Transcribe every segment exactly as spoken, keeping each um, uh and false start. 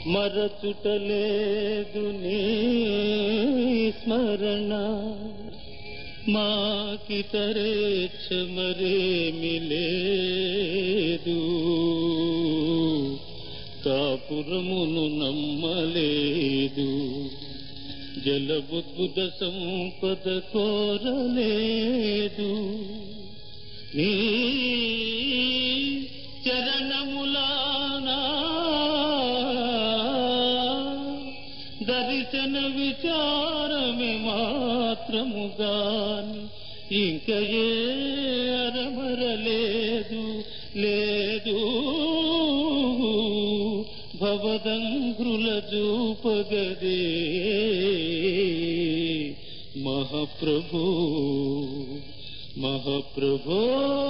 మరచుటలేదు నీ స్మరణ మాకితరేచ్ఛ మరేమి లేదు కాపురమును నమ్మలేదు జలబుద్భుత సంపద కోరలేదు నీ చరణములానా దర్శన విచారమే మాత్రముగాని ఇంక ఏ అరమరలేదు లేదు భవదంఘ్రుల జూపగదే మహాప్రభో మహాప్రభో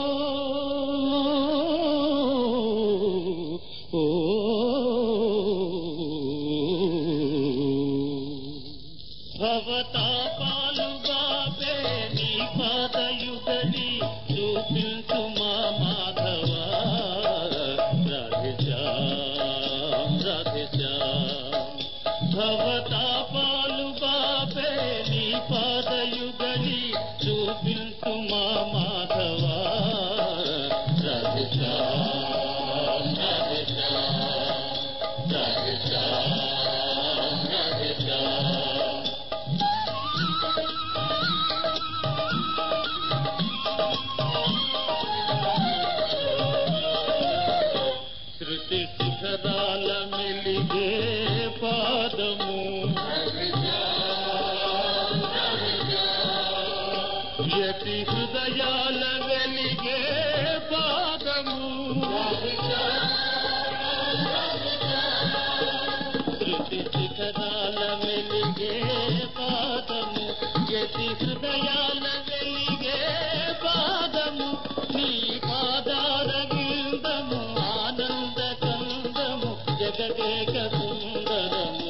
ఓ భవతాపాలు బాబే నీ పాదయుగని చూపించు మా మాధవ రాధేశ్యాం రాధేశ్యాం భవతాపాలు బాబే నీ పాదయుగని చూపించు మా మాధవ రాధేశ్యాం రాధేశ్యాం రాధేశ్యాం రాధేశ్యాం శృతి శిఖరాల మెలిగే పాదము యతి హృదయాల వెలిగే పాదము శృతి శిఖరాల మెలిగే పాదము యతి హృదయాల వెలిగే పాదము నీ పాదార విందము ఆనంద కందము జగదేక సుందరము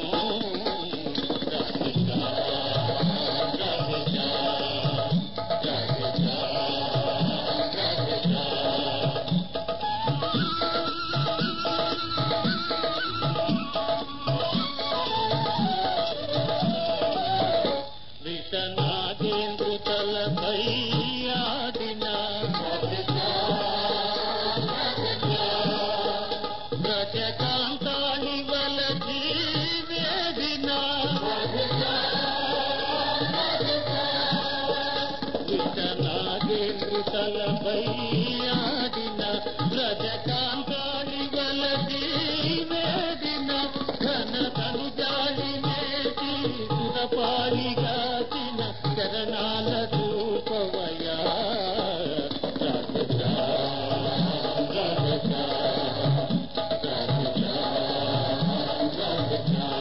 విషనాగేంద్రు తలపై ఆడిన రజకాంతాళి వలచి వేదిన విషనాగేంద్రు తలపై ఆడిన రజకాంతాళి వలచి వేదిన ఘన తనుజాలి నేటి సురపాలిగాచిన చరణాల రూపవయా రాధేశ్యాం రాధేశ్యాం రాధేశ్యాం రాధేశ్యాం